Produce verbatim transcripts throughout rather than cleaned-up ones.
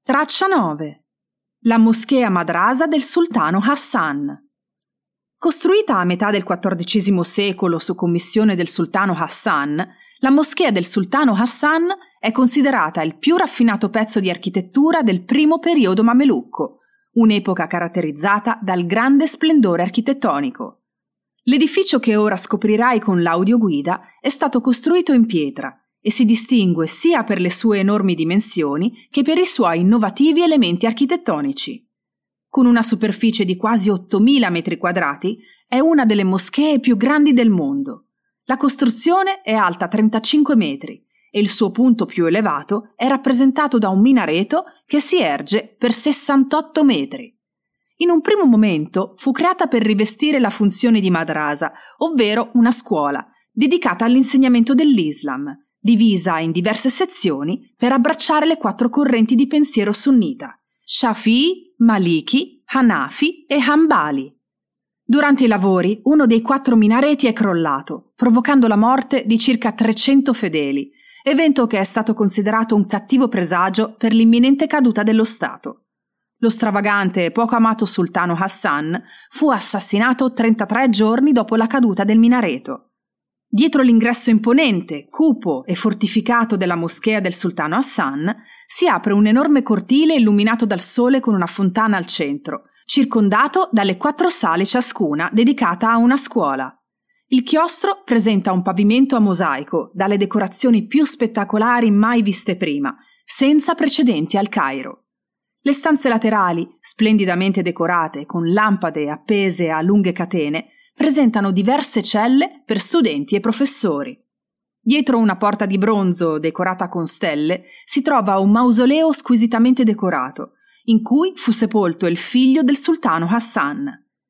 Traccia nove. La moschea madrasa del sultano Hassan. Costruita a metà del quattordicesimo secolo su commissione del sultano Hassan, la moschea del sultano Hassan è considerata il più raffinato pezzo di architettura del primo periodo mamelucco, un'epoca caratterizzata dal grande splendore architettonico. L'edificio che ora scoprirai con l'audioguida è stato costruito in pietra e si distingue sia per le sue enormi dimensioni che per i suoi innovativi elementi architettonici. Con una superficie di quasi ottomila metri quadrati, è una delle moschee più grandi del mondo. La costruzione è alta trentacinque metri e il suo punto più elevato è rappresentato da un minareto che si erge per sessantotto metri. In un primo momento fu creata per rivestire la funzione di madrasa, ovvero una scuola, dedicata all'insegnamento dell'Islam, divisa in diverse sezioni per abbracciare le quattro correnti di pensiero sunnita: Shafi'i, Maliki, Hanafi e Hanbali. Durante i lavori, uno dei quattro minareti è crollato, provocando la morte di circa trecento fedeli, evento che è stato considerato un cattivo presagio per l'imminente caduta dello Stato. Lo stravagante e poco amato sultano Hassan fu assassinato trentatré giorni dopo la caduta del minareto. Dietro l'ingresso imponente, cupo e fortificato della moschea del sultano Hassan si apre un enorme cortile illuminato dal sole con una fontana al centro, circondato dalle quattro sale ciascuna dedicata a una scuola. Il chiostro presenta un pavimento a mosaico dalle decorazioni più spettacolari mai viste prima, senza precedenti al Cairo. Le stanze laterali, splendidamente decorate con lampade appese a lunghe catene, presentano diverse celle per studenti e professori. Dietro una porta di bronzo decorata con stelle si trova un mausoleo squisitamente decorato, in cui fu sepolto il figlio del sultano Hassan.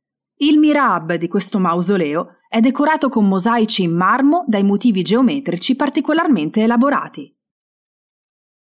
Il mihrab di questo mausoleo è decorato con mosaici in marmo dai motivi geometrici particolarmente elaborati.